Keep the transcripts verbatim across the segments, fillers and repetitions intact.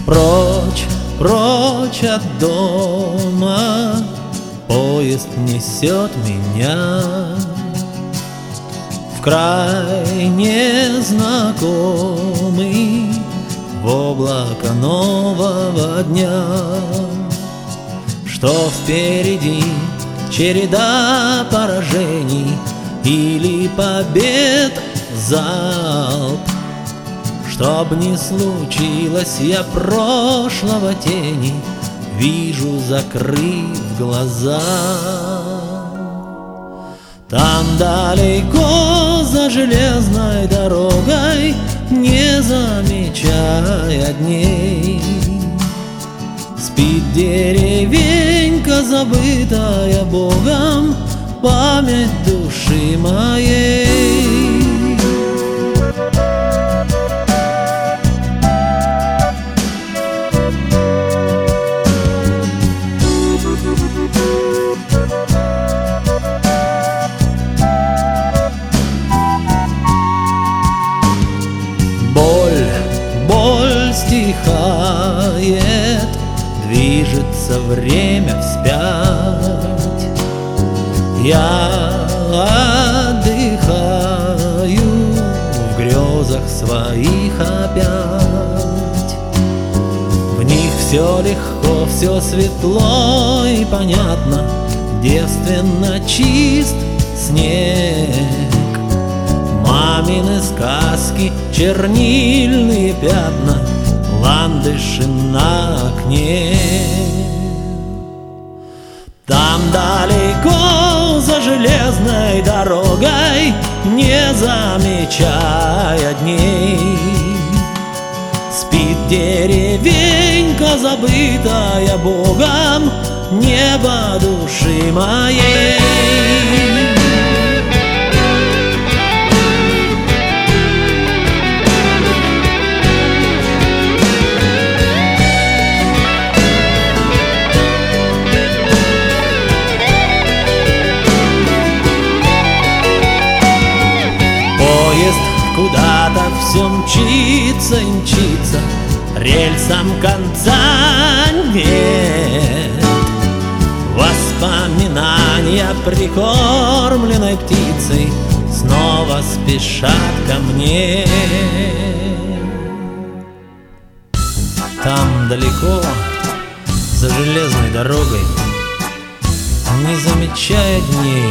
Прочь, прочь от дома поезд несет меня в край незнакомый, в облако нового дня. Что впереди череда поражений или побед залп? Чтоб не случилось, я прошлого тени вижу, закрыв глаза. Там далеко за железной дорогой, не замечая дней, спит деревенька, забытая Богом, память души моей. Боль, боль стихает, движется время вспять. Я отдыхаю в грезах своих опять. В них все легко, все светло и понятно, девственно чист снег. Мамины сказки, чернильные пятна, ландыши на окне. Там далеко за железной дорогой, не замечая дней, спит деревенька, забытая Богом, небо души моей. Поезд куда-то все мчится и мчится, рельсам конца нет. Воспоминания прикормленной птицей снова спешат ко мне. Там далеко, за железной дорогой, не замечая дней,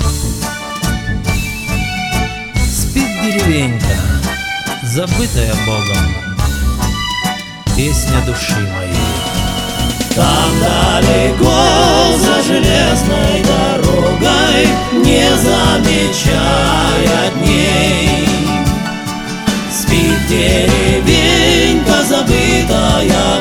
деревенька, забытая Богом, песня души моей. Там далеко за железной дорогой, не замечая дней, спит деревенька, забытая